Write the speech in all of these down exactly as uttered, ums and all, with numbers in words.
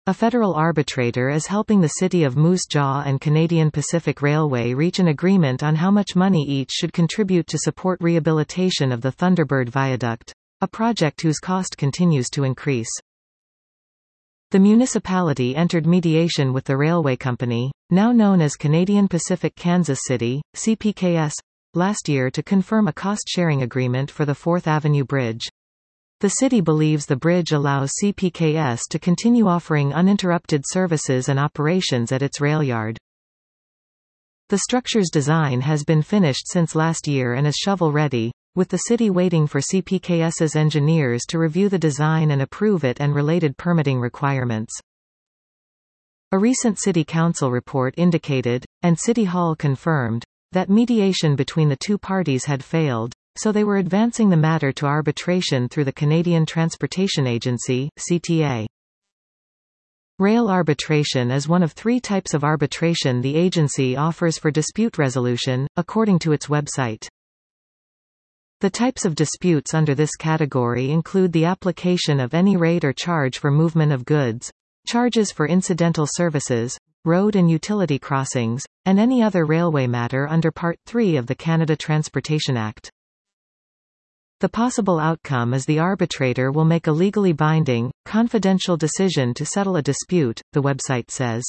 A federal arbitrator is helping the city of Moose Jaw and Canadian Pacific Railway reach an agreement on how much money each should contribute to support rehabilitation of the Thunderbird Viaduct, a project whose cost continues to increase. The municipality entered mediation with the railway company, now known as Canadian Pacific Kansas City, C P K S, last year to confirm a cost-sharing agreement for the Fourth Avenue Bridge. The city believes the bridge allows C P K S to continue offering uninterrupted services and operations at its rail yard. The structure's design has been finished since last year and is shovel-ready, with the city waiting for CPKS's engineers to review the design and approve it and related permitting requirements. A recent City Council report indicated, and City Hall confirmed, that mediation between the two parties had failed, so they were advancing the matter to arbitration through the Canadian Transportation Agency, C T A. Rail arbitration is one of three types of arbitration the agency offers for dispute resolution, according to its website. The types of disputes under this category include the application of any rate or charge for movement of goods, charges for incidental services, road and utility crossings, and any other railway matter under Part three of the Canada Transportation Act. The possible outcome is the arbitrator will make a legally binding, confidential decision to settle a dispute, the website says.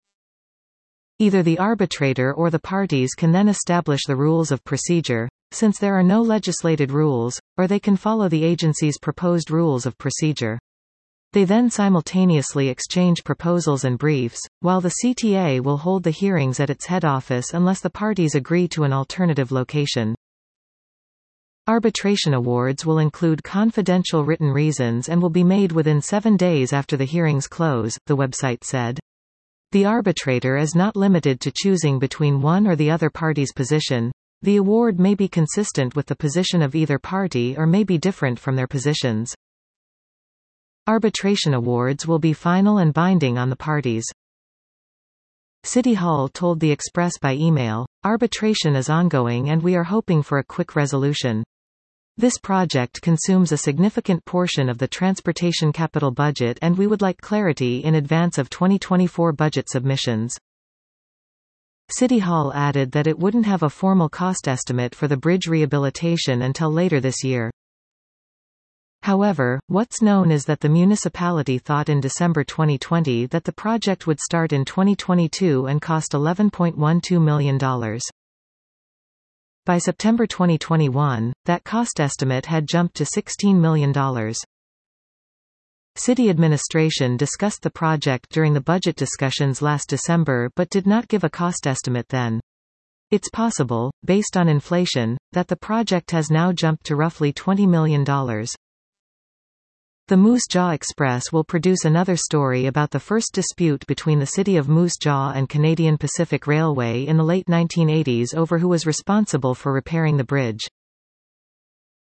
Either the arbitrator or the parties can then establish the rules of procedure, since there are no legislated rules, or they can follow the agency's proposed rules of procedure. They then simultaneously exchange proposals and briefs, while the C T A will hold the hearings at its head office unless the parties agree to an alternative location. Arbitration awards will include confidential written reasons and will be made within seven days after the hearings close, the website said. The arbitrator is not limited to choosing between one or the other party's position. The award may be consistent with the position of either party or may be different from their positions. Arbitration awards will be final and binding on the parties. City Hall told the Express by email, "Arbitration is ongoing and we are hoping for a quick resolution. This project consumes a significant portion of the transportation capital budget and we would like clarity in advance of twenty twenty-four budget submissions." City Hall added that it wouldn't have a formal cost estimate for the bridge rehabilitation until later this year. However, what's known is that the municipality thought in December twenty twenty that the project would start in twenty twenty-two and cost eleven point one two million dollars. By September twenty twenty-one, that cost estimate had jumped to sixteen million dollars. City administration discussed the project during the budget discussions last December but did not give a cost estimate then. It's possible, based on inflation, that the project has now jumped to roughly twenty million dollars. The Moose Jaw Express will produce another story about the first dispute between the city of Moose Jaw and Canadian Pacific Railway in the late nineteen eighties over who was responsible for repairing the bridge.